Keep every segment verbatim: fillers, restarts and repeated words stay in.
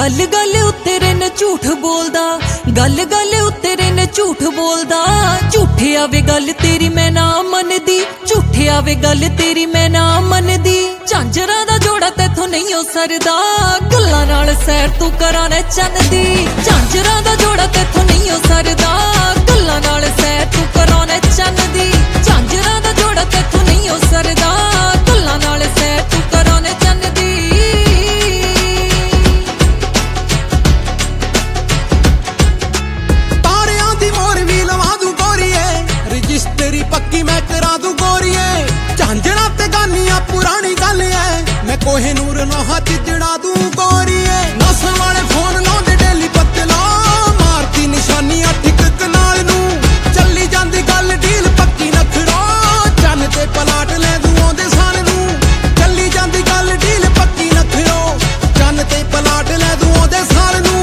गल गल उत्ते रिन झूठ बोलदा, गल गल उत्ते रिन झूठ बोलदा। झूठे आवे गल तेरी मैं ना मनदी, झूठे आवे गल तेरी मैं ना मनदी। झांजरां दा जोड़ा तैथों नहीं हो सरदा, गल्लां नाल सैर तू करां ने चन्न दी। झांजरां दा जोड़ा तैथों नहीं हो सरदा, गल्लां नाल सैर तू करां ने चन्न दी। झांजरां दा जोड़ा तैथों नहीं हो सरदा, गल्लां नाल सैर तू करां ने चन्न दी। तेरी पक्की मैं करा दूं गोरीए, झांजरा ते गानियां पुरानी गल है। मैं कोहिनूर नोहा चिजड़ा दूं गोरीए। नस्ल वाले फोन लाउंदे डेली पतला, मारती निशानियां ठिक कनाल नूं। चली जांदी गल डील पक्की नखरा, चन्न ते पलाट ले दूं ओंदे सन नूं। चली जांदी गल डील पक्की नखरा, चन्न ते पलाट ले दूं ओंदे सन नूं।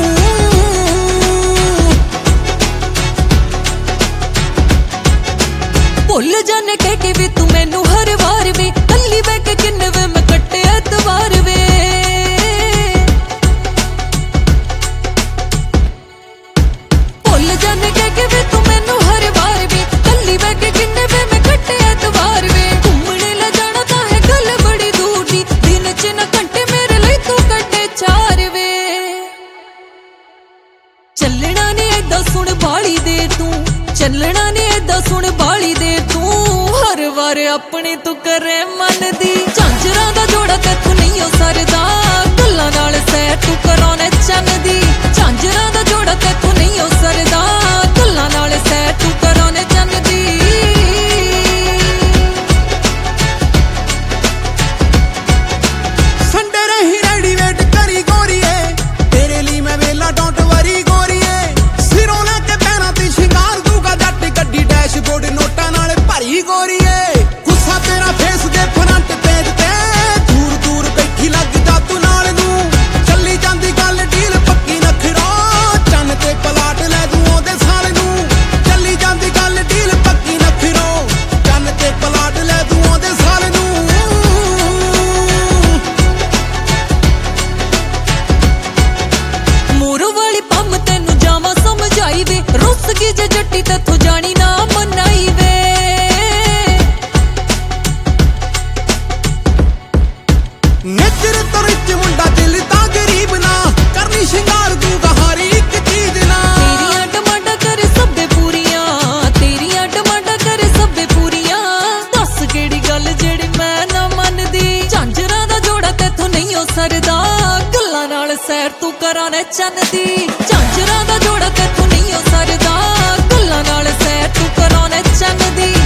भुल जाने कह के भी तू मैनू हर वार वे, कल्ली बह के किन्ने वे मैं कट्टे एतवार वे। भुल जाने कह के भी तू मैनू हर वार वे, कल्ली बह के किन्ने वे मैं कट्टे एतवार वे। घूमने ला जाना तां है गल बड़ी दूर दी, दिन च न घंटे मेरे लिए तू कट्टे चार वे। चलना ने ऐदा सुन बाली दे तू, चलना ने ऐदा सुन बाली दे तू। हर वार अपनी तू करे मन दी, झांजरां दा जोड़ा तैथों नहीं हो सरदा, गल्लां नाल सैर तू करां ने चन्न दी। झांजरां दा जोड़ा तैथों नहीं हो सरदा, गल्लां नाल सैर तू करां ने चन्न दी। संडे रही रेडी वेट करी गोरीए, तेरे लिए मैं वेला डोंट वरी गोरीए। सिरों लेके पैरां ते शिंगार दूगा जट, गड्डी डैशबोर्ड नोटां नाल भरी गोरीए। गुस्सा तेरा फेस दे फ्रंट पेज ते, दूर दूर बैठी लग जा तू नाल नूं। चली जांदी गल डील पक्की नखरा, चन्न ते पलाट ले दूं ओंदे साल नूं। चली जांदी गल डील पक्की नखरा, चन्न ते पलाट ले दूं ओंदे साल नूं। मोरो वाली पम तैनू जावां समझाई वे, रुस गई जे जट्टी तैथों जानी ना मनाई वे। निजर तो रिच मुंडा दिल ता गरीब ना, करनी शिंगार दूंगा हर एक चीज ना। तेरियां डमाडा करे सब्बे पूरियां, तेरियां डमाडा करे सब्बे पूरियां। दस केड़ी गल जेड़ी मैं ना मनदी, झांजरां दा जोड़ा तैथों नहीं हो सरदा, गल्लां नाल सैर तू करां ने चन्न दी। झांजरां दा जोड़ा तैथों नहीं हो सरदा, गल्लां नाल सैर तू करां ने चन्न दी।